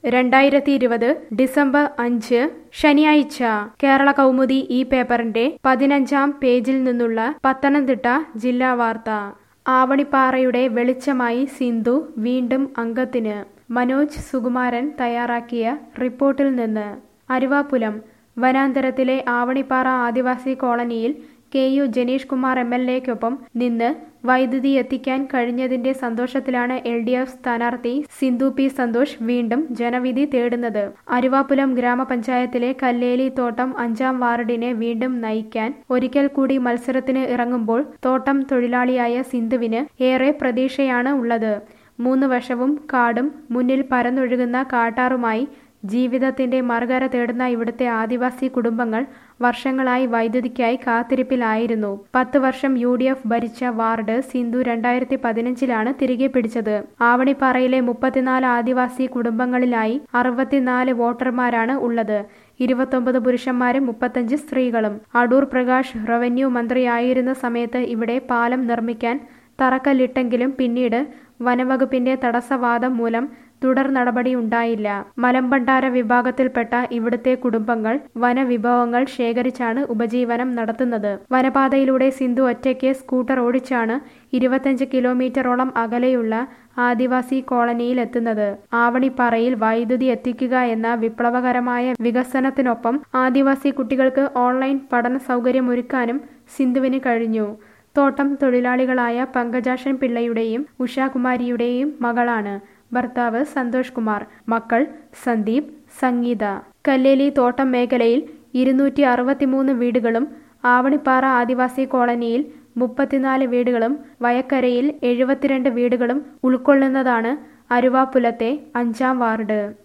2020 December 5 ശനിയാഴ്ച കേരള കൗമുദി ഈ പേപ്പറിന്റെ 15-ാം പേജിൽ നിന്നുള്ള പത്തനംതിട്ട ജില്ലാ വാർത്ത. ആവണിപ്പാറയുടെ വെളിച്ചമായി സിന്ധു വീണ്ടും അംഗത്തിന്. മനോജ് സുകുമാരൻ തയ്യാറാക്കിയ റിപ്പോർട്ടിൽ നിന്ന്. അരുവാപ്പുലം വനാന്തരത്തിലെ ആവണിപ്പാറ ആദിവാസി കോളനിയിൽ KU ജനീഷ് കുമാർ MLA-ക്കൊപ്പം നിന്ന് വൈദ്യുതി എത്തിക്കാൻ കഴിഞ്ഞതിന്റെ സന്തോഷത്തിലാണ് LDF സ്ഥാനാർത്ഥി സിന്ധു P. സന്തോഷ് വീണ്ടും ജനവിധി തേടുന്നത്. അരുവാപ്പുലം ഗ്രാമപഞ്ചായത്തിലെ കല്ലേലി തോട്ടം 5-ാം വാർഡിനെ വീണ്ടും നയിക്കാൻ ഒരിക്കൽ കൂടി മത്സരത്തിന് ഇറങ്ങുമ്പോൾ തോട്ടം തൊഴിലാളിയായ സിന്ധുവിന് ഏറെ പ്രതീക്ഷയാണ് ഉള്ളത്. 3 വശവും കാടും മുന്നിൽ പരന്നൊഴുകുന്ന കാട്ടാറുമായി ജീവിതത്തിന്റെ മറുകര തേടുന്ന ഇവിടുത്തെ ആദിവാസി കുടുംബങ്ങൾ വർഷങ്ങളായി വൈദ്യുതിക്കായി കാത്തിരിപ്പിലായിരുന്നു. 10 വർഷം UDF ഭരിച്ച വാർഡ് സിന്ധു 2015-ലാണ് തിരികെ പിടിച്ചത്. ആവണിപ്പാറയിലെ 34 ആദിവാസി കുടുംബങ്ങളിലായി 64 വോട്ടർമാരാണ് ഉള്ളത്. 29 പുരുഷന്മാരും 35 സ്ത്രീകളും. അടൂർ പ്രകാശ് റവന്യൂ മന്ത്രിയായിരുന്ന സമയത്ത് ഇവിടെ പാലം നിർമ്മിക്കാൻ തറക്കല്ലിട്ടെങ്കിലും പിന്നീട് വനവകുപ്പിന്റെ തടസ്സവാദം മൂലം തുടർ നടപടിയുണ്ടായില്ല. മലമ്പണ്ടാര വിഭാഗത്തിൽപ്പെട്ട ഇവിടുത്തെ കുടുംബങ്ങൾ വനവിഭവങ്ങൾ ശേഖരിച്ചാണ് ഉപജീവനം നടത്തുന്നത്. വനപാതയിലൂടെ സിന്ധു ഒറ്റയ്ക്ക് സ്കൂട്ടർ ഓടിച്ചാണ് 25 കിലോമീറ്ററോളം അകലെയുള്ള ആദിവാസി കോളനിയിൽ എത്തുന്നത്. ആവണിപ്പാറയിൽ വൈദ്യുതി എത്തിക്കുക എന്ന വിപ്ലവകരമായ വികസനത്തിനൊപ്പം ആദിവാസി കുട്ടികൾക്ക് ഓൺലൈൻ പഠന സൗകര്യമൊരുക്കാനും സിന്ധുവിന് കഴിഞ്ഞു. തോട്ടം തൊഴിലാളികളായ പങ്കജാക്ഷൻ പിള്ളയുടെയും ഉഷാകുമാരിയുടെയും മകളാണ്. ഭർത്താവ് സന്തോഷ് കുമാർ. മക്കൾ സന്ദീപ്, സംഗീത. കല്ലേലി തോട്ടം മേഖലയിൽ 263 വീടുകളും ആവണിപ്പാറ ആദിവാസി കോളനിയിൽ 34 വീടുകളും വയക്കരയിൽ 72 വീടുകളും ഉൾക്കൊള്ളുന്നതാണ് അരുവാപ്പുലത്തെ 5-ാം വാർഡ്.